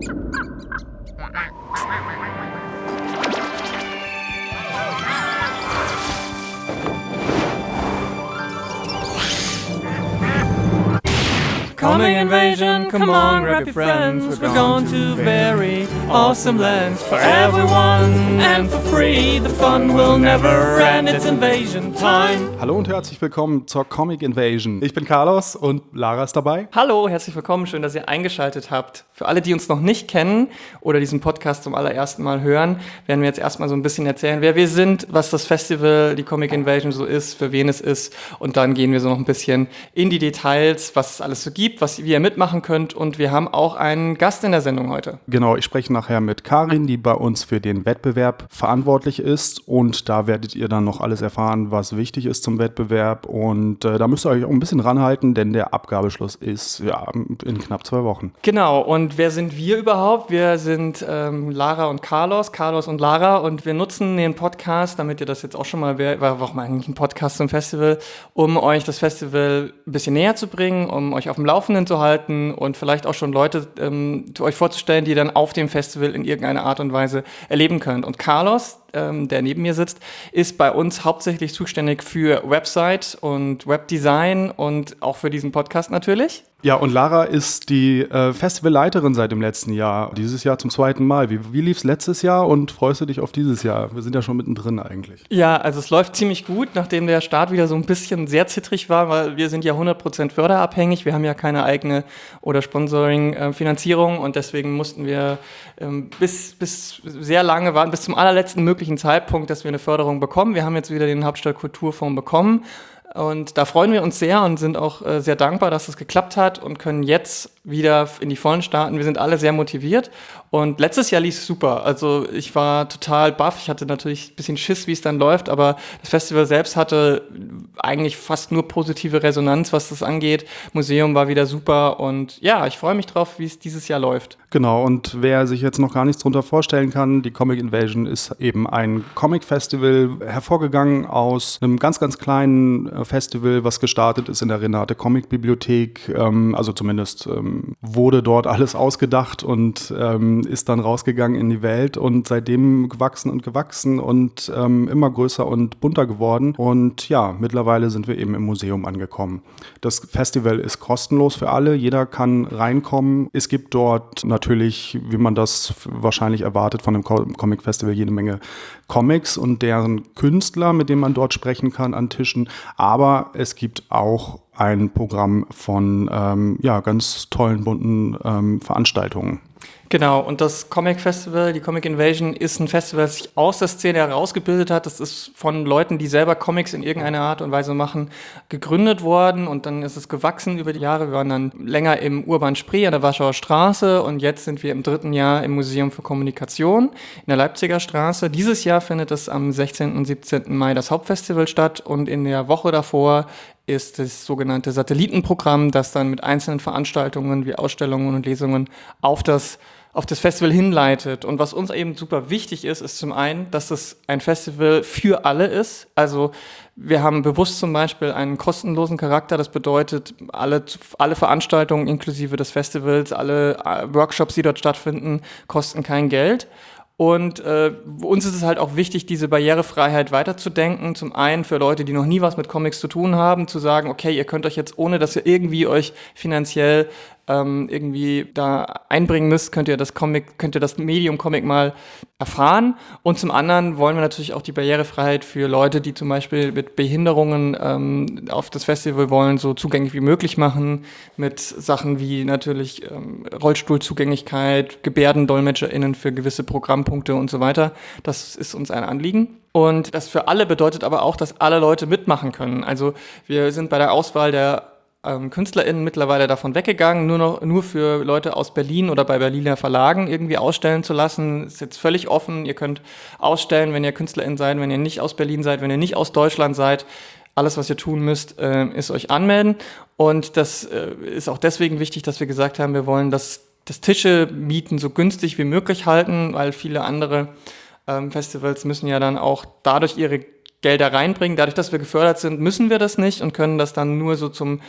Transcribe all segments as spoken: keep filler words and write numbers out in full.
Comic Invasion, come on, grab your friends. We're going to very awesome lands for everyone and for free. The fun will never end, it's Invasion time. Hallo und herzlich willkommen zur Comic Invasion. Ich bin Carlos und Lara ist dabei. Hallo, herzlich willkommen, schön, dass ihr eingeschaltet habt. Für alle, die uns noch nicht kennen oder diesen Podcast zum allerersten Mal hören, werden wir jetzt erstmal so ein bisschen erzählen, wer wir sind, was das Festival, die Comic Invasion so ist, für wen es ist. Und dann gehen wir so noch ein bisschen in die Details, was es alles so gibt, was wie ihr mitmachen könnt, und wir haben auch einen Gast in der Sendung heute. Genau, ich spreche nachher mit Karin, die bei uns für den Wettbewerb verantwortlich ist, und da werdet ihr dann noch alles erfahren, was wichtig ist zum Wettbewerb, und äh, da müsst ihr euch auch ein bisschen ranhalten, denn der Abgabeschluss ist ja in knapp zwei Wochen. Genau, und wer sind wir überhaupt? Wir sind ähm, Lara und Carlos, Carlos und Lara, und wir nutzen den Podcast, damit ihr das jetzt auch schon mal, warum eigentlich ein Podcast zum Festival, um euch das Festival ein bisschen näher zu bringen, um euch auf dem Laufenden zu halten und vielleicht auch schon Leute ähm, euch vorzustellen, die ihr dann auf dem Festival in irgendeiner Art und Weise erleben könnt. Und Carlos, ähm, der neben mir sitzt, ist bei uns hauptsächlich zuständig für Website und Webdesign und auch für diesen Podcast natürlich. Ja, und Lara ist die äh, Festivalleiterin seit dem letzten Jahr, dieses Jahr zum zweiten Mal. Wie, wie lief es letztes Jahr und freust du dich auf dieses Jahr? Wir sind ja schon mittendrin eigentlich. Ja, also es läuft ziemlich gut, nachdem der Start wieder so ein bisschen sehr zittrig war, weil wir sind ja hundert Prozent förderabhängig. Wir haben ja keine eigene oder Sponsoring-Finanzierung, und deswegen mussten wir ähm, bis, bis sehr lange warten, bis zum allerletzten möglichen Zeitpunkt, dass wir eine Förderung bekommen. Wir haben jetzt wieder den Hauptstadt-Kulturfonds bekommen. Und da freuen wir uns sehr und sind auch äh, sehr dankbar, dass das geklappt hat, und können jetzt wieder in die Vollen starten. Wir sind alle sehr motiviert, und letztes Jahr lief es super. Also ich war total baff. Ich hatte natürlich ein bisschen Schiss, wie es dann läuft, aber das Festival selbst hatte eigentlich fast nur positive Resonanz, was das angeht. Museum war wieder super, und ja, ich freue mich drauf, wie es dieses Jahr läuft. Genau, und wer sich jetzt noch gar nichts drunter vorstellen kann, die Comic Invasion ist eben ein Comic-Festival, hervorgegangen aus einem ganz, ganz kleinen Festival, was gestartet ist in der Renate Comic Bibliothek, ähm, also zumindest ähm, wurde dort alles ausgedacht und ähm, ist dann rausgegangen in die Welt und seitdem gewachsen und gewachsen und ähm, immer größer und bunter geworden, und ja, mittlerweile sind wir eben im Museum angekommen. Das Festival ist kostenlos für alle, jeder kann reinkommen. Es gibt dort natürlich, wie man das wahrscheinlich erwartet von einem Comic-Festival, jede Menge Comics und deren Künstler, mit denen man dort sprechen kann an Tischen. Aber es gibt auch ein Programm von ähm, ja, ganz tollen, bunten ähm, Veranstaltungen. Genau, und das Comic Festival, die Comic Invasion, ist ein Festival, das sich aus der Szene herausgebildet hat. Das ist von Leuten, die selber Comics in irgendeiner Art und Weise machen, gegründet worden, und dann ist es gewachsen über die Jahre. Wir waren dann länger im Urban Spree an der Warschauer Straße, und jetzt sind wir im dritten Jahr im Museum für Kommunikation in der Leipziger Straße. Dieses Jahr findet es am sechzehnten und siebzehnten Mai das Hauptfestival statt, und in der Woche davor ist das sogenannte Satellitenprogramm, das dann mit einzelnen Veranstaltungen wie Ausstellungen und Lesungen auf das auf das Festival hinleitet. Und was uns eben super wichtig ist, ist zum einen, dass es ein Festival für alle ist. Also wir haben bewusst zum Beispiel einen kostenlosen Charakter. Das bedeutet, alle, alle Veranstaltungen inklusive des Festivals, alle Workshops, die dort stattfinden, kosten kein Geld. Und äh, uns ist es halt auch wichtig, diese Barrierefreiheit weiterzudenken. Zum einen für Leute, die noch nie was mit Comics zu tun haben, zu sagen, okay, ihr könnt euch jetzt, ohne dass ihr irgendwie euch finanziell ähm, irgendwie da einbringen müsst, könnt ihr das Comic, könnt ihr das Medium Comic mal erfahren. Und zum anderen wollen wir natürlich auch die Barrierefreiheit für Leute, die zum Beispiel mit Behinderungen ähm, auf das Festival wollen, so zugänglich wie möglich machen, mit Sachen wie natürlich ähm, Rollstuhlzugänglichkeit, GebärdendolmetscherInnen für gewisse Programmpunkte und so weiter. Das ist uns ein Anliegen. Und das für alle bedeutet aber auch, dass alle Leute mitmachen können. Also wir sind bei der Auswahl der ähm, KünstlerInnen mittlerweile davon weggegangen, nur noch nur für Leute aus Berlin oder bei Berliner Verlagen irgendwie ausstellen zu lassen. Ist jetzt völlig offen. Ihr könnt ausstellen, wenn ihr KünstlerInnen seid, wenn ihr nicht aus Berlin seid, wenn ihr nicht aus Deutschland seid. Alles, was ihr tun müsst, äh, ist euch anmelden. Und das äh, ist auch deswegen wichtig, dass wir gesagt haben, wir wollen das, das Tische mieten so günstig wie möglich halten, weil viele andere ähm, Festivals müssen ja dann auch dadurch ihre Gelder reinbringen. Dadurch, dass wir gefördert sind, müssen wir das nicht und können das dann nur so zum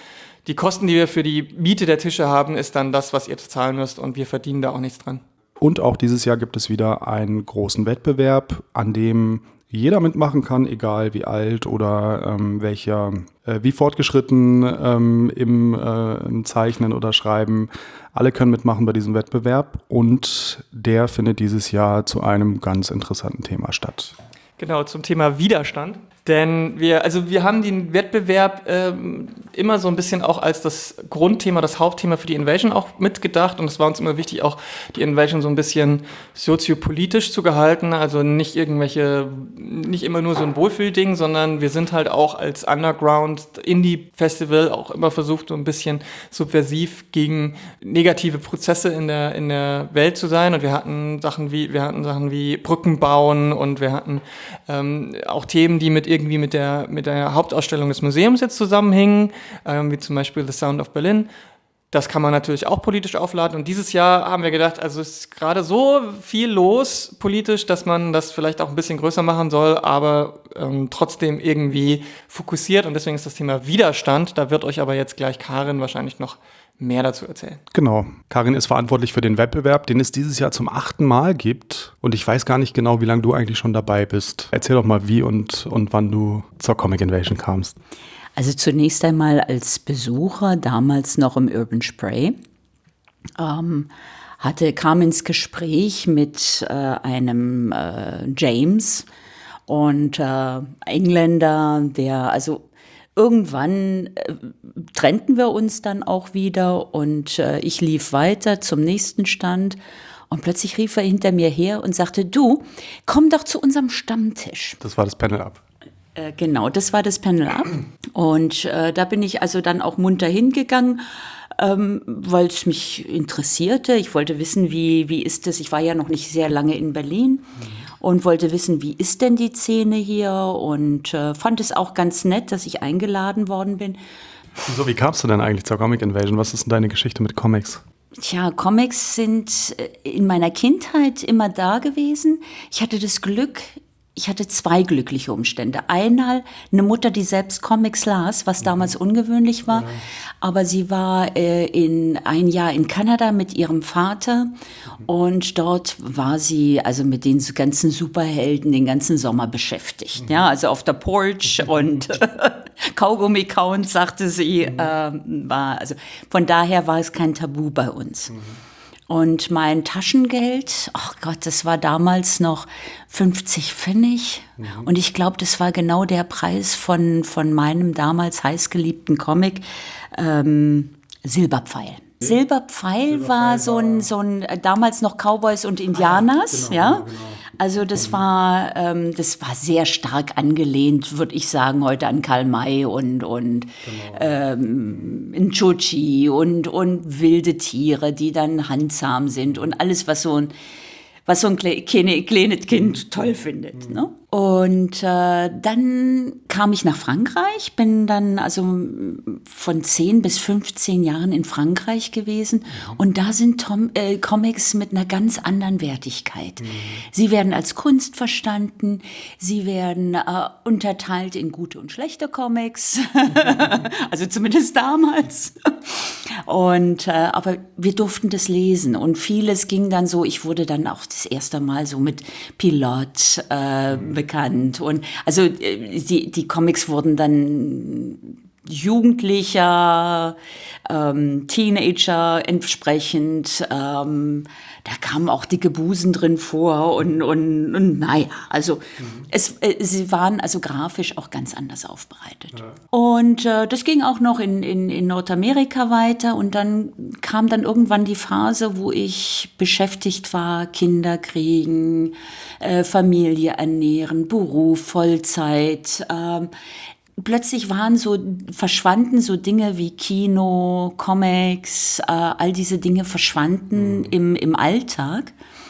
die Kosten, die wir für die Miete der Tische haben, ist dann das, was ihr zahlen müsst und wir verdienen da auch nichts dran. Und auch dieses Jahr gibt es wieder einen großen Wettbewerb, an dem jeder mitmachen kann, egal wie alt oder ähm, welcher, äh, wie fortgeschritten ähm, im, äh, im Zeichnen oder Schreiben. Alle können mitmachen bei diesem Wettbewerb und der findet dieses Jahr zu einem ganz interessanten Thema statt. Genau, zum Thema Widerstand. Denn wir, also wir haben den Wettbewerb ähm, immer so ein bisschen auch als das Grundthema, das Hauptthema für die Invasion auch mitgedacht. Und es war uns immer wichtig, auch die Invasion so ein bisschen soziopolitisch zu gehalten. Also nicht irgendwelche, nicht immer nur so ein Wohlfühlding, sondern wir sind halt auch als Underground-Indie-Festival auch immer versucht, so ein bisschen subversiv gegen negative Prozesse in der, in der Welt zu sein. Und wir hatten Sachen wie, wir hatten Sachen wie Brücken bauen und wir hatten ähm, auch Themen, die mit irgendwie mit der, mit der Hauptausstellung des Museums jetzt zusammenhängen, ähm, wie zum Beispiel The Sound of Berlin. Das kann man natürlich auch politisch aufladen. Und dieses Jahr haben wir gedacht, also es ist gerade so viel los politisch, dass man das vielleicht auch ein bisschen größer machen soll, aber ähm, trotzdem irgendwie fokussiert. Und deswegen ist das Thema Widerstand. Da wird euch aber jetzt gleich Karin wahrscheinlich noch mehr dazu erzählen. Genau. Karin ist verantwortlich für den Wettbewerb, den es dieses Jahr zum achten Mal gibt. Und ich weiß gar nicht genau, wie lange du eigentlich schon dabei bist. Erzähl doch mal, wie und, und wann du zur Comic Invasion kamst. Also zunächst einmal als Besucher, damals noch im Urban Spray, ähm, hatte, kam ins Gespräch mit äh, einem äh, James und äh, Engländer, der also irgendwann äh, trennten wir uns dann auch wieder und äh, ich lief weiter zum nächsten Stand und plötzlich rief er hinter mir her und sagte, du, komm doch zu unserem Stammtisch. Das war das Panel-Up. Äh, genau, das war das Panel-Up und äh, da bin ich also dann auch munter hingegangen, ähm, weil es mich interessierte. Ich wollte wissen, wie, wie ist es, ich war ja noch nicht sehr lange in Berlin. Und wollte wissen, wie ist denn die Szene hier und äh, fand es auch ganz nett, dass ich eingeladen worden bin. So, wie kamst du denn eigentlich zur Comic Invasion? Was ist denn deine Geschichte mit Comics? Tja, Comics sind in meiner Kindheit immer da gewesen. Ich hatte das Glück, ich hatte zwei glückliche Umstände. Einmal eine Mutter, die selbst Comics las, was damals ungewöhnlich war. Aber sie war äh, in ein Jahr in Kanada mit ihrem Vater und dort war sie also mit den ganzen Superhelden den ganzen Sommer beschäftigt. Ja, also auf der Porch und Kaugummi kauen, sagte sie, äh, war also von daher war es kein Tabu bei uns. Und mein Taschengeld, ach Gott, das war damals noch fünfzig Pfennig. Mhm. Und ich glaube, das war genau der Preis von, von meinem damals heißgeliebten Comic, ähm, Silberpfeil. Silberpfeil, Silberpfeil war so ein, so ein, damals noch Cowboys und Indianers, ah, ja. Genau, ja. Genau. Also das war, ähm, das war sehr stark angelehnt, würde ich sagen, heute an Karl May und, und genau. ähm, Nchuchi und, und wilde Tiere, die dann handsam sind und alles, was so ein, was so ein kleines Kind toll findet. Ne? Und äh, dann kam ich nach Frankreich, bin dann also von zehn bis fünfzehn Jahren in Frankreich gewesen. Mhm. Und da sind Tom, äh, Comics mit einer ganz anderen Wertigkeit. Mhm. Sie werden als Kunst verstanden, sie werden äh, unterteilt in gute und schlechte Comics, also zumindest damals. Und, äh, aber wir durften das lesen und vieles ging dann so, ich wurde dann auch das erste Mal so mit Pilot äh, bekannt und also äh, die, die Comics wurden dann Jugendlicher, ähm, Teenager entsprechend, ähm, da kamen auch dicke Busen drin vor und, und, und naja, also mhm. es, äh, sie waren also grafisch auch ganz anders aufbereitet. Ja. Und äh, das ging auch noch in, in, in Nordamerika weiter und dann kam dann irgendwann die Phase, wo ich beschäftigt war, Kinder kriegen, äh, Familie ernähren, Beruf, Vollzeit, äh, plötzlich waren so, verschwanden so Dinge wie Kino, Comics, äh, all diese Dinge verschwanden mhm. im, im Alltag.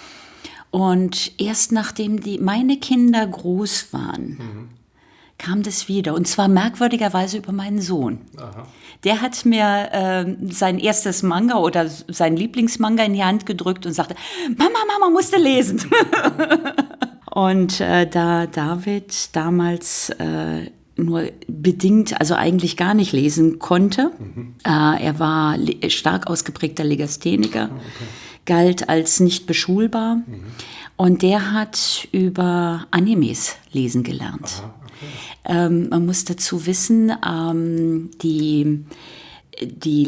Und erst nachdem die, meine Kinder groß waren, mhm. kam das wieder. Und zwar merkwürdigerweise über meinen Sohn. Aha. Der hat mir äh, sein erstes Manga oder sein Lieblingsmanga in die Hand gedrückt und sagte, Mama, Mama, musst du lesen. Und äh, da David damals äh, nur bedingt, also eigentlich gar nicht lesen konnte. Mhm. Äh, er war le- stark ausgeprägter Legastheniker, oh, okay. galt als nicht beschulbar. Mhm. Und der hat über Animes lesen gelernt. Aha, okay. ähm, man muss dazu wissen, ähm, die, die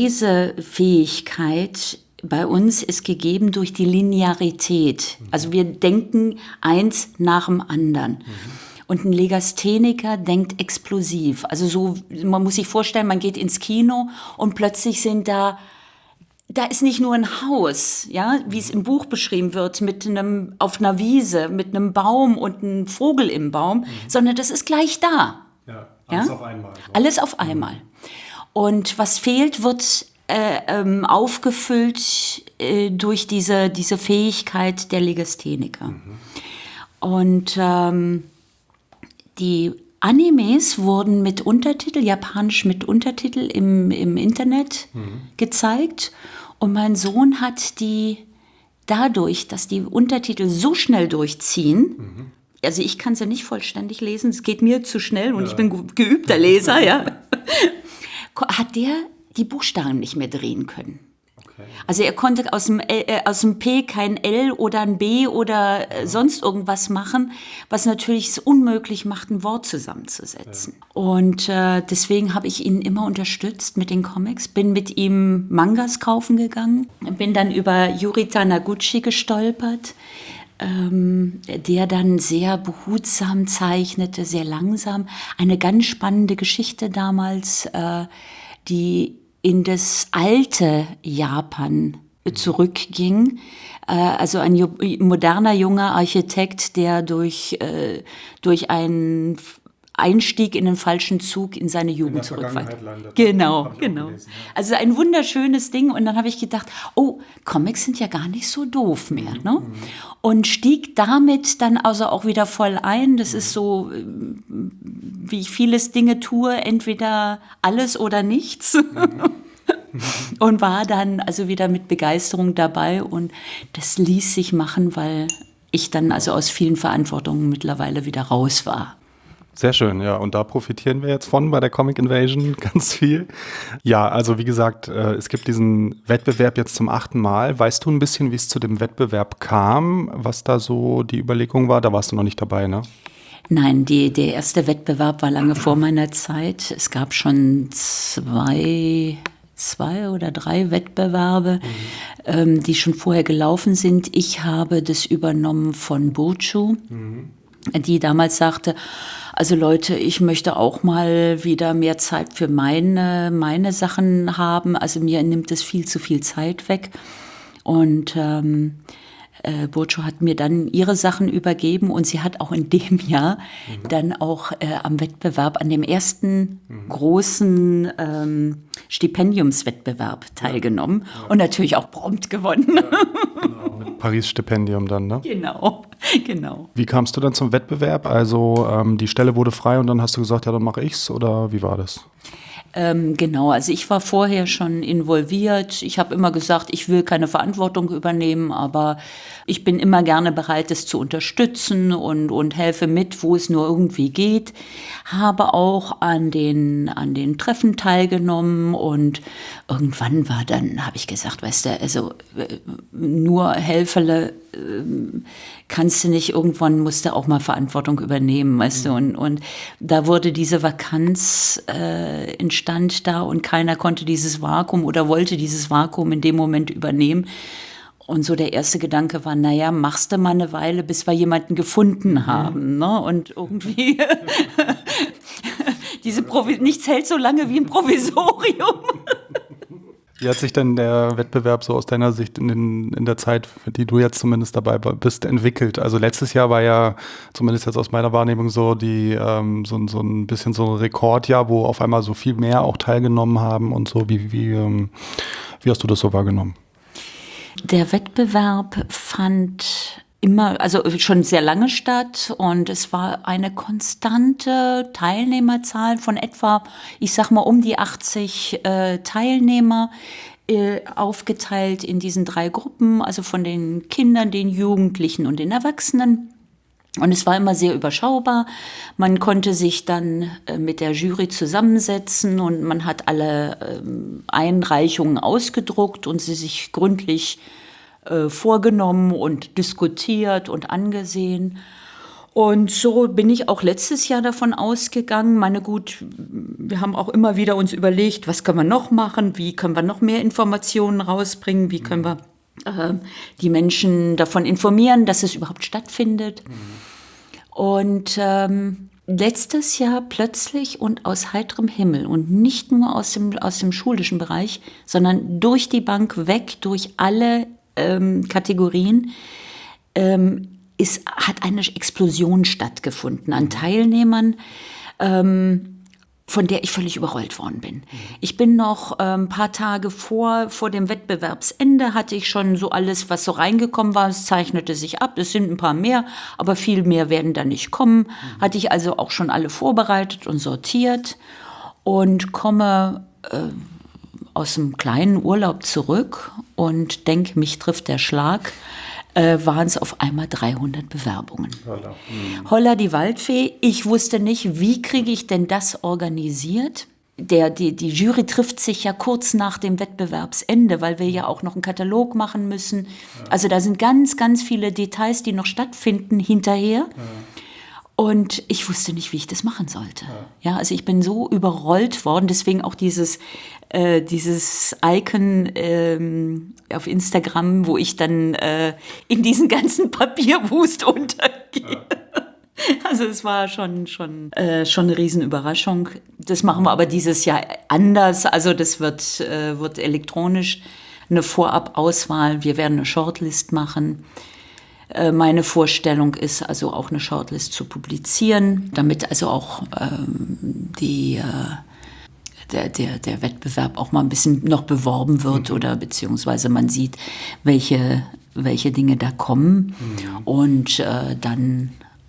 Lesefähigkeit bei uns ist gegeben durch die Linearität. Mhm. Also wir denken eins nach dem anderen. Mhm. Und ein Legastheniker denkt explosiv. Also so, man muss sich vorstellen, man geht ins Kino und plötzlich sind da, da ist nicht nur ein Haus, ja, wie es im Buch beschrieben wird, mit einem, auf einer Wiese, mit einem Baum und einem Vogel im Baum, mhm. sondern das ist gleich da. Ja, alles ja? auf einmal. Alles auf einmal. Und was fehlt, wird äh, ähm, aufgefüllt äh, durch diese, diese Fähigkeit der Legastheniker. Mhm. Und ähm, die Animes wurden mit Untertitel, japanisch mit Untertitel im, im Internet mhm. gezeigt. Und mein Sohn hat die dadurch, dass die Untertitel so schnell durchziehen, mhm. also ich kann sie nicht vollständig lesen, es geht mir zu schnell und ja. ich bin geübter Leser, ja, hat der die Buchstaben nicht mehr drehen können. Also er konnte aus dem, äh, aus dem P kein L oder ein B oder äh, sonst irgendwas machen, was natürlich es unmöglich macht, ein Wort zusammenzusetzen. Ja. Und äh, deswegen habe ich ihn immer unterstützt mit den Comics, bin mit ihm Mangas kaufen gegangen, bin dann über Yuri Taniguchi gestolpert, ähm, der dann sehr behutsam zeichnete, sehr langsam. Eine ganz spannende Geschichte damals, äh, die in das alte Japan zurückging. Äh, also ein ju- moderner junger Architekt, der durch, äh, durch einen Einstieg in den falschen Zug in seine Jugend zurückfällt. Genau, genau. Gelesen, ja. Also ein wunderschönes Ding. Und dann habe ich gedacht, oh, Comics sind ja gar nicht so doof mehr. Mhm. Ne? Und stieg damit dann also auch wieder voll ein. Das mhm. ist so, wie ich vieles Dinge tue, entweder alles oder nichts. Mhm. Und war dann also wieder mit Begeisterung dabei. Und das ließ sich machen, weil ich dann also aus vielen Verantwortungen mittlerweile wieder raus war. Sehr schön, ja. Und da profitieren wir jetzt von bei der Comic Invasion ganz viel. Ja, also wie gesagt, äh, es gibt diesen Wettbewerb jetzt zum achten Mal. Weißt du ein bisschen, wie es zu dem Wettbewerb kam, was da so die Überlegung war? Da warst du noch nicht dabei, ne? Nein, die, der erste Wettbewerb war lange vor meiner Zeit. Es gab schon zwei... zwei oder drei Wettbewerbe, mhm. ähm, die schon vorher gelaufen sind. Ich habe das übernommen von Burcu, mhm. die damals sagte, also Leute, ich möchte auch mal wieder mehr Zeit für meine, meine Sachen haben. Also mir nimmt es viel zu viel Zeit weg. Und ähm, Äh, Burcu hat mir dann ihre Sachen übergeben und sie hat auch in dem Jahr mhm. dann auch äh, am Wettbewerb, an dem ersten mhm. großen ähm, Stipendiumswettbewerb teilgenommen ja. Ja. und natürlich auch prompt gewonnen. Ja, genau. Mit Paris-Stipendium dann, ne? Genau, genau. Wie kamst du dann zum Wettbewerb? Also ähm, die Stelle wurde frei und dann hast du gesagt, ja, dann mache ich's, oder wie war das? Ähm, genau, also ich war vorher schon involviert. Ich habe immer gesagt, ich will keine Verantwortung übernehmen, aber ich bin immer gerne bereit, es zu unterstützen und, und helfe mit, wo es nur irgendwie geht. Habe auch an den, an den Treffen teilgenommen und irgendwann war dann, habe ich gesagt, weißt du, also nur Helferle kannst du nicht, irgendwann musst du auch mal Verantwortung übernehmen, weißt du, und, und da wurde diese Vakanz äh, entstand da und keiner konnte dieses Vakuum oder wollte dieses Vakuum in dem Moment übernehmen. Und so der erste Gedanke war, naja, machst du mal eine Weile, bis wir jemanden gefunden haben, ne? Und irgendwie diese Provi- nichts hält so lange wie ein Provisorium. Wie hat sich denn der Wettbewerb so aus deiner Sicht in, den, in der Zeit, für die du jetzt zumindest dabei bist, entwickelt? Also letztes Jahr war ja, zumindest jetzt aus meiner Wahrnehmung, so die ähm, so, so ein bisschen so ein Rekordjahr, wo auf einmal so viel mehr auch teilgenommen haben und so. Wie, wie, ähm, wie hast du das so wahrgenommen? Der Wettbewerb fand immer, also schon sehr lange statt und es war eine konstante Teilnehmerzahl von etwa, ich sag mal, um die achtzig äh, Teilnehmer, äh, aufgeteilt in diesen drei Gruppen, also von den Kindern, den Jugendlichen und den Erwachsenen. Und es war immer sehr überschaubar. Man konnte sich dann äh, mit der Jury zusammensetzen und man hat alle äh, Einreichungen ausgedruckt und sie sich gründlich äh, vorgenommen und diskutiert und angesehen. Und so bin ich auch letztes Jahr davon ausgegangen. Meine gut, wir haben auch immer wieder uns überlegt, was können wir noch machen, wie können wir noch mehr Informationen rausbringen, wie können wir äh, die Menschen davon informieren, dass es überhaupt stattfindet. Mhm. Und ähm, letztes Jahr plötzlich und aus heiterem Himmel und nicht nur aus dem, aus dem schulischen Bereich, sondern durch die Bank weg, durch alle ähm, Kategorien, ähm, ist, hat eine Explosion stattgefunden an Teilnehmern, ähm, von der ich völlig überrollt worden bin. Ich bin noch äh, ein paar Tage vor, vor dem Wettbewerbsende, hatte ich schon so alles, was so reingekommen war, es zeichnete sich ab, es sind ein paar mehr, aber viel mehr werden da nicht kommen. Mhm. Hatte ich also auch schon alle vorbereitet und sortiert und komme äh, aus einem kleinen Urlaub zurück und denke, mich trifft der Schlag. Äh, waren es auf einmal dreihundert Bewerbungen. Holla. Mhm. Holla die Waldfee. Ich wusste nicht, wie kriege ich denn das organisiert? Der, die, die Jury trifft sich ja kurz nach dem Wettbewerbsende, weil wir ja auch noch einen Katalog machen müssen. Ja. Also da sind ganz, ganz viele Details, die noch stattfinden hinterher. Ja. Und ich wusste nicht, wie ich das machen sollte. Ja, ja, also ich bin so überrollt worden, deswegen auch dieses, äh, dieses Icon ähm, auf Instagram, wo ich dann äh, in diesen ganzen Papierwust untergehe. Ja. Also es war schon, schon, äh, schon eine Riesenüberraschung. Das machen wir aber dieses Jahr anders. Also das wird, äh, wird elektronisch eine Vorabauswahl. Wir werden eine Shortlist machen. Meine Vorstellung ist also auch eine Shortlist zu publizieren, damit also auch ähm, die, äh, der, der, der Wettbewerb auch mal ein bisschen noch beworben wird mhm. oder beziehungsweise man sieht, welche, welche Dinge da kommen mhm. und äh, dann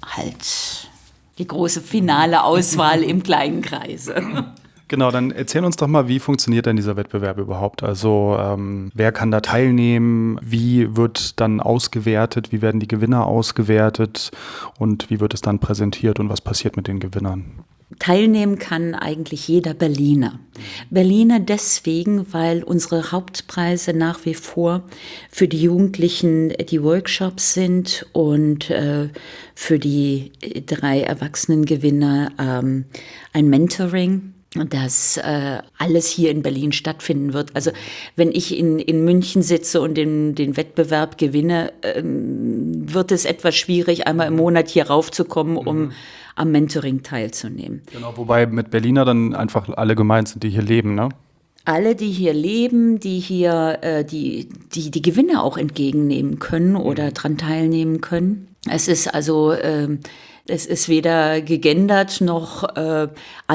halt die große finale Auswahl im kleinen Kreise. Genau, dann erzähl uns doch mal, wie funktioniert denn dieser Wettbewerb überhaupt? Also ähm, wer kann da teilnehmen? Wie wird dann ausgewertet? Wie werden die Gewinner ausgewertet? Und wie wird es dann präsentiert? Und was passiert mit den Gewinnern? Teilnehmen kann eigentlich jeder Berliner. Berliner deswegen, weil unsere Hauptpreise nach wie vor für die Jugendlichen die Workshops sind und äh, für die drei Erwachsenengewinner ähm, ein Mentoring. Dass äh, alles hier in Berlin stattfinden wird. Also wenn ich in, in München sitze und den, den Wettbewerb gewinne, ähm, wird es etwas schwierig, einmal im Monat hier raufzukommen, um mhm. am Mentoring teilzunehmen. Genau, wobei mit Berliner dann einfach alle gemeint sind, die hier leben, ne? Alle, die hier leben, die hier äh, die, die, die Gewinne auch entgegennehmen können oder mhm. dran teilnehmen können. Es ist also... Ähm, Es ist weder gegendert noch äh,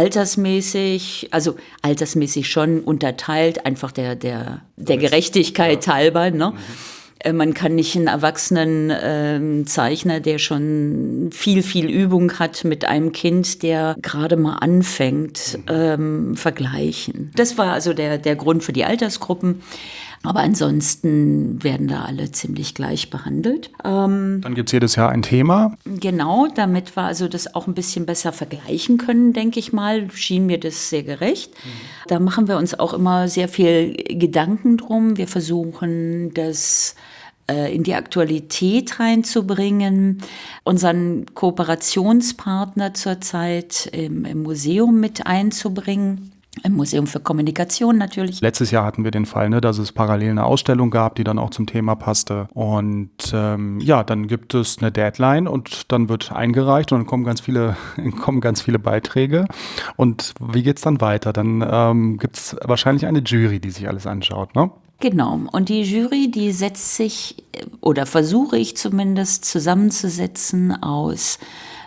altersmäßig, also altersmäßig schon unterteilt, einfach der, der, der Gerechtigkeit ja. halber. Ne? Mhm. Äh, man kann nicht einen erwachsenen äh, Zeichner, der schon viel, viel Übung hat, mit einem Kind, der gerade mal anfängt, mhm. ähm, vergleichen. Das war also der, der Grund für die Altersgruppen. Aber ansonsten werden da alle ziemlich gleich behandelt. Ähm, Dann gibt es jedes Jahr ein Thema. Genau, damit wir also das auch ein bisschen besser vergleichen können, denke ich mal, schien mir das sehr gerecht. Mhm. Da machen wir uns auch immer sehr viel Gedanken drum. Wir versuchen, das äh, in die Aktualität reinzubringen. Unseren Kooperationspartner zurzeit im, im Museum mit einzubringen. Im Museum für Kommunikation natürlich. Letztes Jahr hatten wir den Fall, ne, dass es parallel eine Ausstellung gab, die dann auch zum Thema passte. Und ähm, ja, dann gibt es eine Deadline und dann wird eingereicht und dann kommen ganz viele, kommen ganz viele Beiträge. Und wie geht's dann weiter? Dann ähm, gibt es wahrscheinlich eine Jury, die sich alles anschaut, ne? Genau. Und die Jury, die setzt sich, oder versuche ich zumindest zusammenzusetzen aus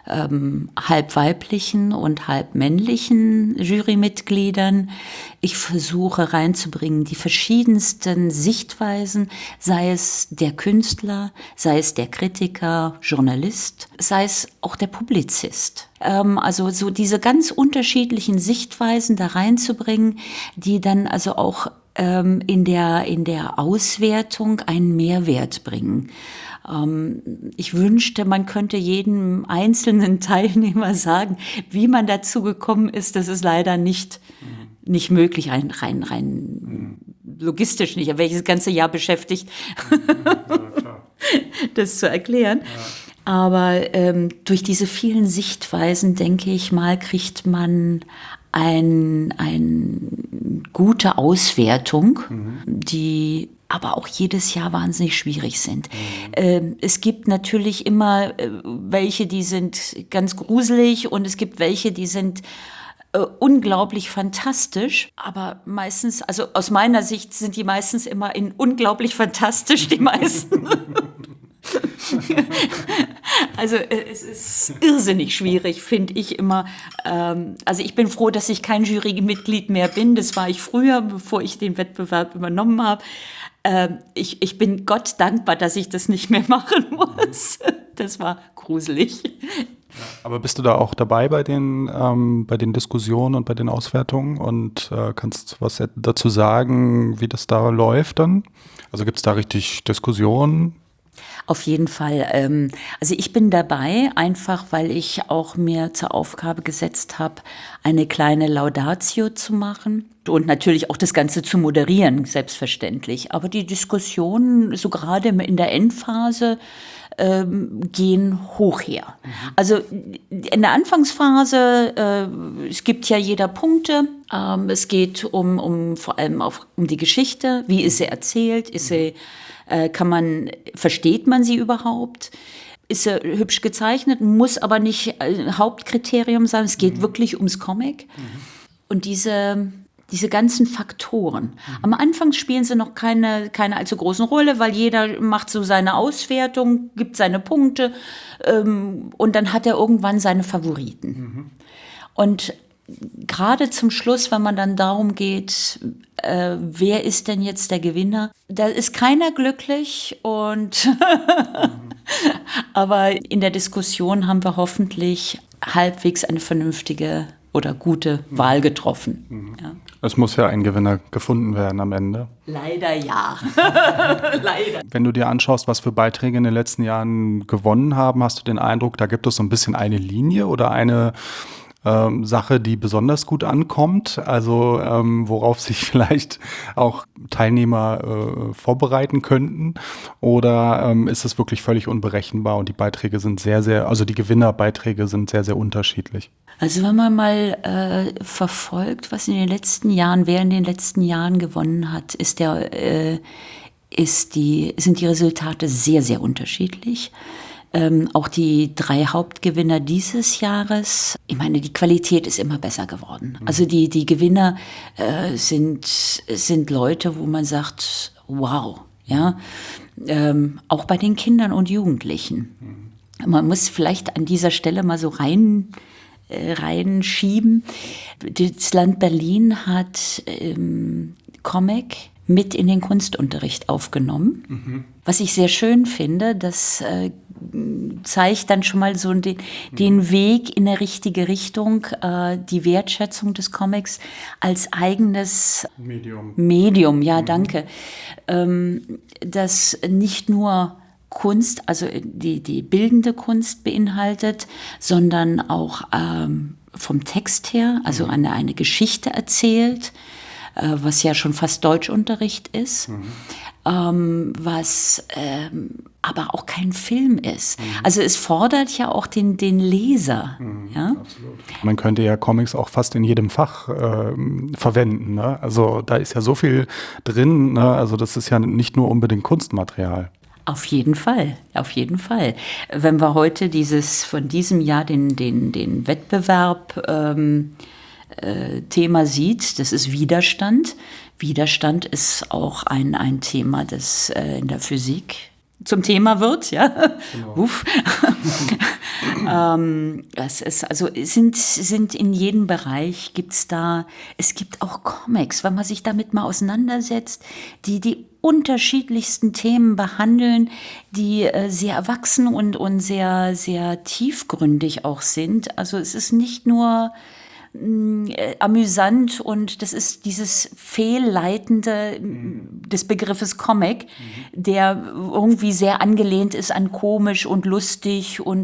Ähm, halb weiblichen und halb männlichen Jurymitgliedern. Ich versuche reinzubringen die verschiedensten Sichtweisen, sei es der Künstler, sei es der Kritiker, Journalist, sei es auch der Publizist. Ähm, also so diese ganz unterschiedlichen Sichtweisen da reinzubringen, die dann also auch ähm, in der, in der Auswertung einen Mehrwert bringen. Ähm, ich wünschte, man könnte jedem einzelnen Teilnehmer sagen, wie man dazu gekommen ist. Das ist leider nicht, mhm. nicht möglich, rein, rein, rein mhm. logistisch nicht. Aber welches ganze Jahr beschäftigt, ja, klar. das zu erklären. Ja. Aber ähm, durch diese vielen Sichtweisen, denke ich mal, kriegt man ein, ein gute Auswertung, mhm. die aber auch jedes Jahr wahnsinnig schwierig sind. Mhm. Ähm, es gibt natürlich immer äh, welche, die sind ganz gruselig und es gibt welche, die sind äh, unglaublich fantastisch. Aber meistens, also aus meiner Sicht sind die meistens immer in unglaublich fantastisch, die meisten. Also es ist irrsinnig schwierig, finde ich immer. Ähm, also ich bin froh, dass ich kein Jurymitglied mehr bin. Das war ich früher, bevor ich den Wettbewerb übernommen habe. Ähm, ich, ich bin Gott dankbar, dass ich das nicht mehr machen muss. Das war gruselig. Aber bist du da auch dabei bei den, ähm, bei den Diskussionen und bei den Auswertungen und äh, kannst was dazu sagen, wie das da läuft dann? Also gibt es da richtig Diskussionen? Auf jeden Fall. Also ich bin dabei, einfach weil ich auch mir zur Aufgabe gesetzt habe, eine kleine Laudatio zu machen und natürlich auch das Ganze zu moderieren, selbstverständlich. Aber die Diskussionen, so gerade in der Endphase, ähm, gehen hoch her. Mhm. Also in der Anfangsphase, äh, es gibt ja jeder Punkte. Ähm, es geht um, um vor allem auf, um die Geschichte. Wie ist sie erzählt? Ist sie Kann man, versteht man sie überhaupt? Ist sie hübsch gezeichnet, muss aber nicht ein Hauptkriterium sein. Es geht mhm. wirklich ums Comic. Mhm. Und diese, diese ganzen Faktoren. Mhm. Am Anfang spielen sie noch keine, keine allzu großen Rolle, weil jeder macht so seine Auswertung, gibt seine Punkte ähm, und dann hat er irgendwann seine Favoriten. Mhm. Und gerade zum Schluss, wenn man dann darum geht, äh, wer ist denn jetzt der Gewinner, da ist keiner glücklich und aber in der Diskussion haben wir hoffentlich halbwegs eine vernünftige oder gute Wahl getroffen. Mhm. Ja. Es muss ja ein Gewinner gefunden werden am Ende. Leider ja. Leider. Wenn du dir anschaust, was für Beiträge in den letzten Jahren gewonnen haben, hast du den Eindruck, da gibt es so ein bisschen eine Linie oder eine Ähm, Sache, die besonders gut ankommt, also ähm, worauf sich vielleicht auch Teilnehmer äh, vorbereiten könnten, oder ähm, ist es wirklich völlig unberechenbar und die Beiträge sind sehr, sehr, also die Gewinnerbeiträge sind sehr, sehr unterschiedlich? Also wenn man mal äh, verfolgt, was in den letzten Jahren, wer in den letzten Jahren gewonnen hat, ist der, äh, ist die, sind die Resultate sehr, sehr unterschiedlich. Ähm, auch die drei Hauptgewinner dieses Jahres, ich meine, die Qualität ist immer besser geworden. Mhm. Also die, die Gewinner äh, sind, sind Leute, wo man sagt, wow, ja, ähm, auch bei den Kindern und Jugendlichen. Mhm. Man muss vielleicht an dieser Stelle mal so rein, äh, reinschieben. Das Land Berlin hat ähm, Comic mit in den Kunstunterricht aufgenommen. Mhm. Was ich sehr schön finde, das äh, zeigt dann schon mal so den, den Weg in eine richtige Richtung, äh, die Wertschätzung des Comics als eigenes Medium. Medium, ja, mhm. danke. Ähm, das nicht nur Kunst, also die, die bildende Kunst beinhaltet, sondern auch ähm, vom Text her, also mhm. eine, eine Geschichte erzählt, äh, was ja schon fast Deutschunterricht ist. Mhm. Ähm, was ähm, aber auch kein Film ist. Mhm. Also es fordert ja auch den, den Leser. Mhm, ja? Absolut. Man könnte ja Comics auch fast in jedem Fach äh, verwenden. Ne? Also da ist ja so viel drin. Ne? Also das ist ja nicht nur unbedingt Kunstmaterial. Auf jeden Fall, auf jeden Fall. Wenn wir heute dieses von diesem Jahr den, den, den Wettbewerb ähm, äh, Thema sieht, das ist Widerstand. Widerstand ist auch ein, ein Thema, das äh, in der Physik zum Thema wird, ja. Genau. Uff. ähm, es ist, also sind, sind in jedem Bereich gibt's da, es gibt auch Comics, wenn man sich damit mal auseinandersetzt, die die unterschiedlichsten Themen behandeln, die äh, sehr erwachsen und, und sehr, sehr tiefgründig auch sind. Also es ist nicht nur äh, amüsant und das ist dieses Fehlleitende mhm. des Begriffes Comic, mhm. der irgendwie sehr angelehnt ist an komisch und lustig und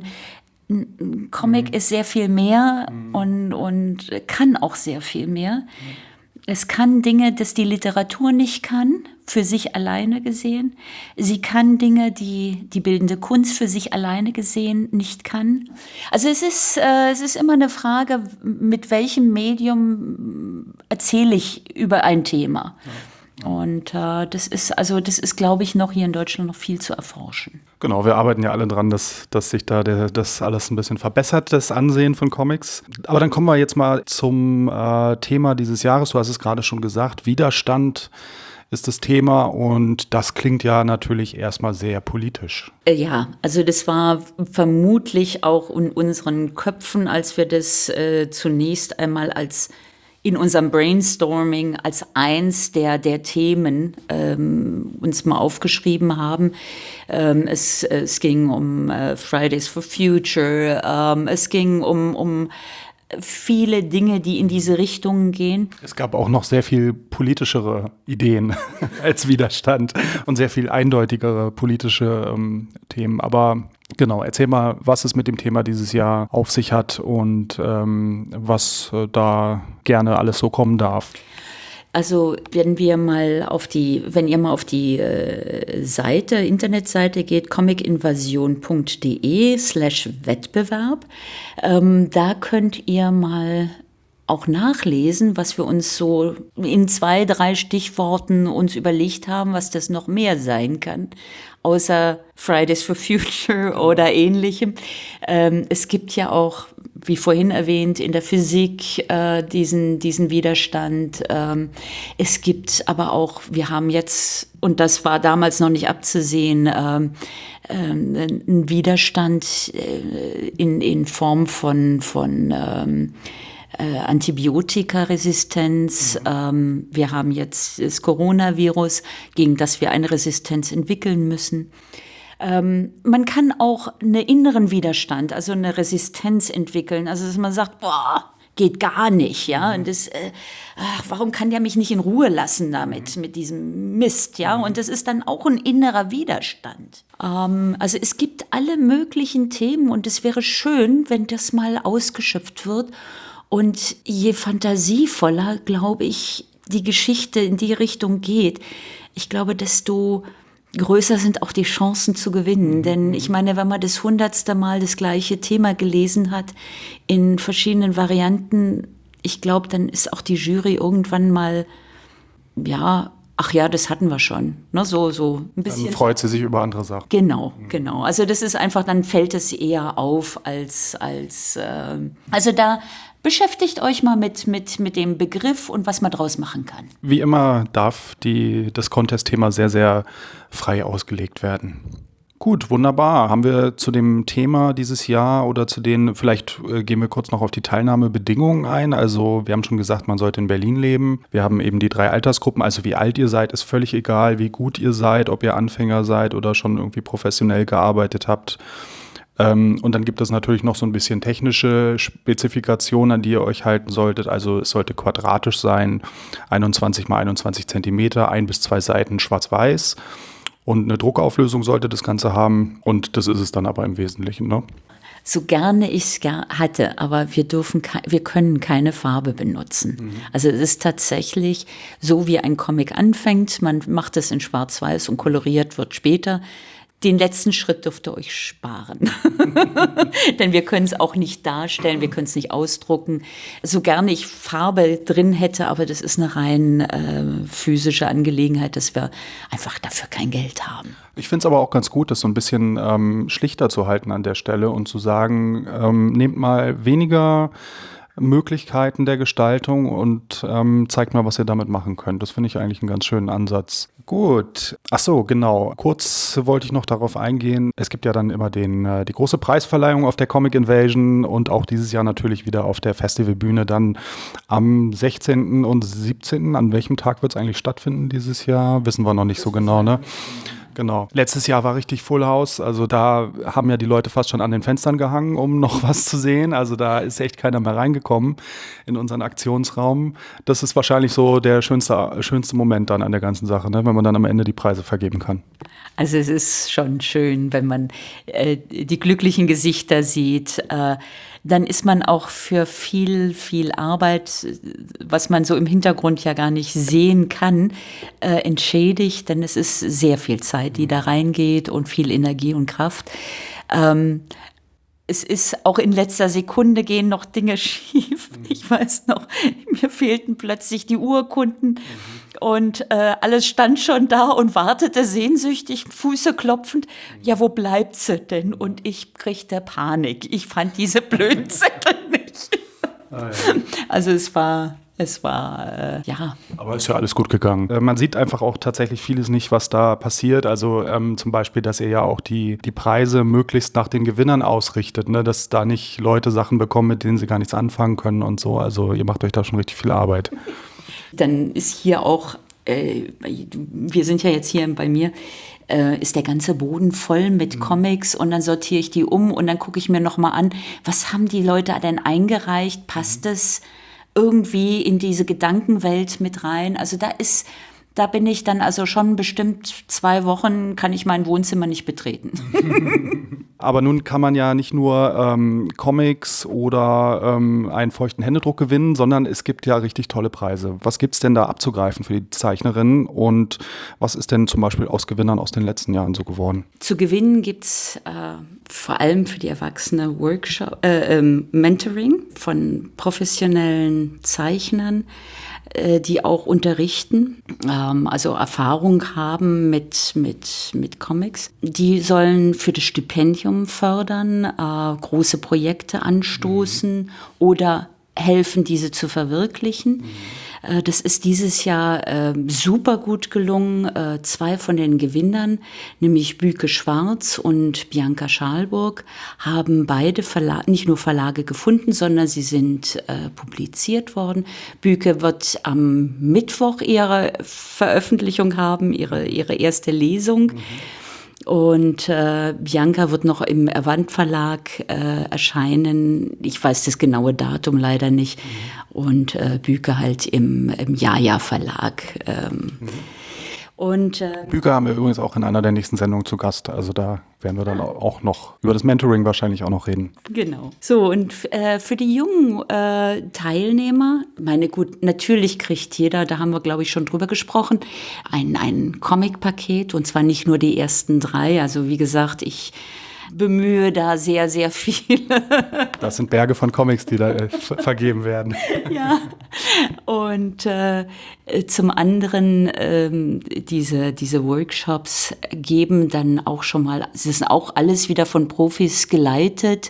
ein Comic mhm. ist sehr viel mehr mhm. und, und kann auch sehr viel mehr. Mhm. Es kann Dinge, das die Literatur nicht kann, für sich alleine gesehen. Sie kann Dinge, die die bildende Kunst für sich alleine gesehen nicht kann. Also es ist, äh, es ist immer eine Frage, mit welchem Medium erzähle ich über ein Thema. Ja. Und äh, das ist, also das ist, glaube ich, noch hier in Deutschland noch viel zu erforschen. Genau, wir arbeiten ja alle dran, dass, dass sich da der, das alles ein bisschen verbessert, das Ansehen von Comics. Aber dann kommen wir jetzt mal zum äh, Thema dieses Jahres. Du hast es gerade schon gesagt, Widerstand ist das Thema und das klingt ja natürlich erstmal sehr politisch. Ja, also das war vermutlich auch in unseren Köpfen, als wir das äh, zunächst einmal als in unserem Brainstorming als eins der, der Themen ähm, uns mal aufgeschrieben haben. Ähm, es, es ging um äh, Fridays for Future, ähm, es ging um, um viele Dinge, die in diese Richtungen gehen. Es gab auch noch sehr viel politischere Ideen als Widerstand und sehr viel eindeutigere politische ähm, Themen. Aber genau, erzähl mal, was es mit dem Thema dieses Jahr auf sich hat und ähm, was äh, da gerne alles so kommen darf. Also wenn wir mal auf die, wenn ihr mal auf die äh, Seite, Internetseite geht, comicinvasion.de slash Wettbewerb, ähm, da könnt ihr mal auch nachlesen, was wir uns so in zwei, drei Stichworten uns überlegt haben, was das noch mehr sein kann, außer Fridays for Future oder ähnlichem. Ähm, es gibt ja auch, wie vorhin erwähnt, in der Physik äh, diesen, diesen Widerstand. Ähm, es gibt aber auch, wir haben jetzt, und das war damals noch nicht abzusehen, ähm, ähm, einen Widerstand äh, in, in Form von, von ähm, Äh, Antibiotikaresistenz. Mhm. Ähm, wir haben jetzt das Coronavirus, gegen das wir eine Resistenz entwickeln müssen. Ähm, man kann auch einen inneren Widerstand, also eine Resistenz entwickeln. Also dass man sagt, boah, geht gar nicht, ja. Mhm. Und das, äh, ach, warum kann der mich nicht in Ruhe lassen damit, mhm. mit diesem Mist, ja? Mhm. Und das ist dann auch ein innerer Widerstand. Ähm, also es gibt alle möglichen Themen und es wäre schön, wenn das mal ausgeschöpft wird. Und je fantasievoller, glaube ich, die Geschichte in die Richtung geht, ich glaube, desto größer sind auch die Chancen zu gewinnen. Denn ich meine, wenn man das hundertste Mal das gleiche Thema gelesen hat, in verschiedenen Varianten, ich glaube, dann ist auch die Jury irgendwann mal, ja, ach ja, das hatten wir schon. Ne, so, so ein bisschen. Dann freut sie sich über andere Sachen. Genau, genau. Also das ist einfach, dann fällt es eher auf als, als äh, also da beschäftigt euch mal mit, mit, mit dem Begriff und was man draus machen kann. Wie immer darf die, das Contest-Thema sehr, sehr frei ausgelegt werden. Gut, wunderbar. Haben wir zu dem Thema dieses Jahr oder zu den, vielleicht äh, gehen wir kurz noch auf die Teilnahmebedingungen ein. Also wir haben schon gesagt, man sollte in Berlin leben. Wir haben eben die drei Altersgruppen. Also wie alt ihr seid, ist völlig egal. Wie gut ihr seid, ob ihr Anfänger seid oder schon irgendwie professionell gearbeitet habt. Ähm, und dann gibt es natürlich noch so ein bisschen technische Spezifikationen, an die ihr euch halten solltet. Also es sollte quadratisch sein, einundzwanzig mal einundzwanzig Zentimeter, ein bis zwei Seiten schwarz-weiß. Und eine Druckauflösung sollte das Ganze haben. Und das ist es dann aber im Wesentlichen, ne? So gerne ich es ger- hatte, aber wir dürfen, ke- wir können keine Farbe benutzen. Mhm. Also es ist tatsächlich so, wie ein Comic anfängt. Man macht es in schwarz-weiß und koloriert wird später. Den letzten Schritt dürft ihr euch sparen. Denn wir können es auch nicht darstellen, wir können es nicht ausdrucken. So gerne ich Farbe drin hätte, aber das ist eine rein äh, physische Angelegenheit, dass wir einfach dafür kein Geld haben. Ich finde es aber auch ganz gut, das so ein bisschen ähm, schlichter zu halten an der Stelle und zu sagen, ähm, nehmt mal weniger Möglichkeiten der Gestaltung und ähm, zeigt mal, was ihr damit machen könnt. Das finde ich eigentlich einen ganz schönen Ansatz. Gut. Ach so, genau. Kurz wollte ich noch darauf eingehen. Es gibt ja dann immer den, äh, die große Preisverleihung auf der Comic Invasion und auch dieses Jahr natürlich wieder auf der Festivalbühne dann am sechzehnten und siebzehnten An welchem Tag wird es eigentlich stattfinden dieses Jahr? Wissen wir noch nicht so genau, ne? Genau. Letztes Jahr war richtig Full House. Also da haben ja die Leute fast schon an den Fenstern gehangen, um noch was zu sehen. Also da ist echt keiner mehr reingekommen in unseren Aktionsraum. Das ist wahrscheinlich so der schönste, schönste Moment dann an der ganzen Sache, ne? Wenn man dann am Ende die Preise vergeben kann. Also es ist schon schön, wenn man äh, die glücklichen Gesichter sieht. Äh, dann ist man auch für viel, viel Arbeit, was man so im Hintergrund ja gar nicht sehen kann, äh, entschädigt. Denn es ist sehr viel Zeit, die da reingeht und viel Energie und Kraft. Ähm, Es ist auch in letzter Sekunde gehen noch Dinge schief. Ich weiß noch, mir fehlten plötzlich die Urkunden mhm. und äh, alles stand schon da und wartete sehnsüchtig, Füße klopfend. Ja, wo bleibt sie denn? Und ich kriegte Panik. Ich fand diese blöden Zettel nicht. Ah, ja. Also es war... Es war, äh, ja. Aber ist ja alles gut gegangen. Äh, man sieht einfach auch tatsächlich vieles nicht, was da passiert. Also ähm, zum Beispiel, dass ihr ja auch die, die Preise möglichst nach den Gewinnern ausrichtet, ne? Dass da nicht Leute Sachen bekommen, mit denen sie gar nichts anfangen können und so. Also ihr macht euch da schon richtig viel Arbeit. Dann ist hier auch, äh, wir sind ja jetzt hier bei mir, äh, ist der ganze Boden voll mit mhm. Comics und dann sortiere ich die um und dann gucke ich mir nochmal an, was haben die Leute denn eingereicht? Passt es irgendwie in diese Gedankenwelt mit rein? Also da ist, da bin ich dann also schon bestimmt zwei Wochen, kann ich mein Wohnzimmer nicht betreten. Aber nun kann man ja nicht nur ähm, Comics oder ähm, einen feuchten Händedruck gewinnen, sondern es gibt ja richtig tolle Preise. Was gibt's denn da abzugreifen für die Zeichnerinnen und was ist denn zum Beispiel aus Gewinnern aus den letzten Jahren so geworden? Zu gewinnen gibt's äh, vor allem für die Erwachsene Workshop, äh, ähm, Mentoring von professionellen Zeichnern, die auch unterrichten, also Erfahrung haben mit, mit, mit Comics. Die sollen für das Stipendium fördern, äh, große Projekte anstoßen mhm. oder helfen, diese zu verwirklichen. Mhm. Äh, das ist dieses Jahr äh, super gut gelungen. Äh, zwei von den Gewinnern, nämlich Büke Schwarz und Bianca Schalburg, haben beide Verla- nicht nur Verlage gefunden, sondern sie sind äh, publiziert worden. Büke wird am Mittwoch ihre Veröffentlichung haben, ihre, ihre erste Lesung. Mhm. Und äh, Bianca wird noch im Avant Verlag äh, erscheinen. Ich weiß das genaue Datum leider nicht. Mhm. Und äh, Büke halt im, im Jaja Verlag. Ähm. Mhm. Und, äh, Büke haben wir übrigens auch in einer der nächsten Sendungen zu Gast. Also da werden wir dann auch noch über das Mentoring wahrscheinlich auch noch reden. Genau. So, und äh, für die jungen äh, Teilnehmer, meine gut, natürlich kriegt jeder, da haben wir glaube ich schon drüber gesprochen, ein, ein Comic-Paket und zwar nicht nur die ersten drei. Also wie gesagt, ich bemühe da sehr, sehr viel. Das sind Berge von Comics, die da äh, vergeben werden. Ja, und äh, zum anderen ähm, diese, diese Workshops geben dann auch schon mal, es ist auch alles wieder von Profis geleitet,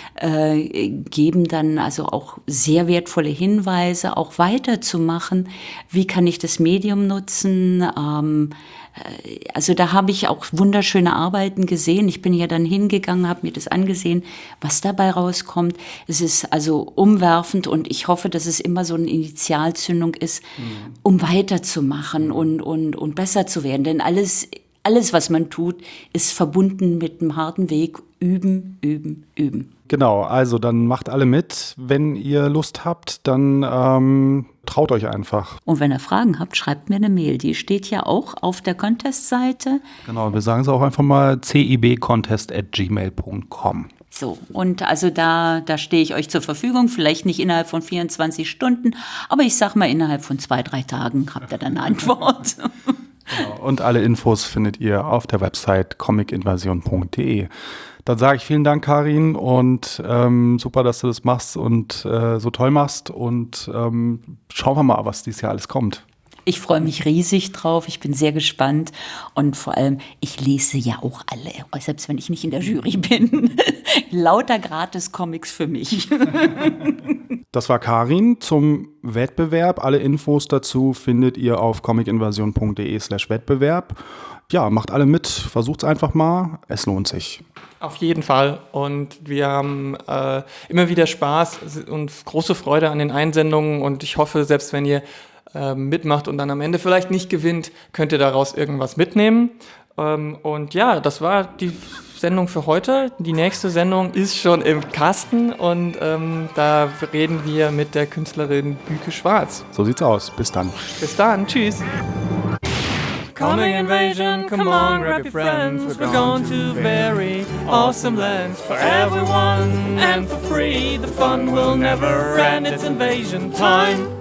äh, geben dann also auch sehr wertvolle Hinweise, auch weiterzumachen. Wie kann ich das Medium nutzen? Ähm, Also da habe ich auch wunderschöne Arbeiten gesehen. Ich bin ja dann hingegangen, habe mir das angesehen, was dabei rauskommt. Es ist also umwerfend und ich hoffe, dass es immer so eine Initialzündung ist, mhm. um weiterzumachen und, und, und besser zu werden. Denn alles, alles, was man tut, ist verbunden mit einem harten Weg. Üben, üben, üben. Genau, also dann macht alle mit. Wenn ihr Lust habt, dann ähm, traut euch einfach. Und wenn ihr Fragen habt, schreibt mir eine Mail. Die steht ja auch auf der Contest-Seite. Genau, wir sagen es auch einfach mal c i b contest at gmail punkt com. So, und also da, da stehe ich euch zur Verfügung, vielleicht nicht innerhalb von vierundzwanzig Stunden, aber ich sag mal, innerhalb von zwei, drei Tagen habt ihr dann eine Antwort. Genau, und alle Infos findet ihr auf der Website comic invasion punkt d e. Dann sage ich vielen Dank, Karin, und ähm, super, dass du das machst und äh, so toll machst. Und ähm, schauen wir mal, was dieses Jahr alles kommt. Ich freue mich riesig drauf, ich bin sehr gespannt und vor allem, ich lese ja auch alle, selbst wenn ich nicht in der Jury bin. Lauter Gratis-Comics für mich. Das war Karin zum Wettbewerb. Alle Infos dazu findet ihr auf comic invasion punkt d e slash Wettbewerb. Ja, macht alle mit, versucht's einfach mal, es lohnt sich. Auf jeden Fall, und wir haben äh, immer wieder Spaß und große Freude an den Einsendungen, und ich hoffe, selbst wenn ihr äh, mitmacht und dann am Ende vielleicht nicht gewinnt, könnt ihr daraus irgendwas mitnehmen. Ähm, und ja, das war die Sendung für heute. Die nächste Sendung ist schon im Kasten und ähm, da reden wir mit der Künstlerin Büke Schwarz. So sieht's aus. Bis dann. Bis dann. Tschüss. Comic Invasion, come on, grab your friends. We're going to very awesome lands for everyone and for free. The fun will never end. It's invasion time.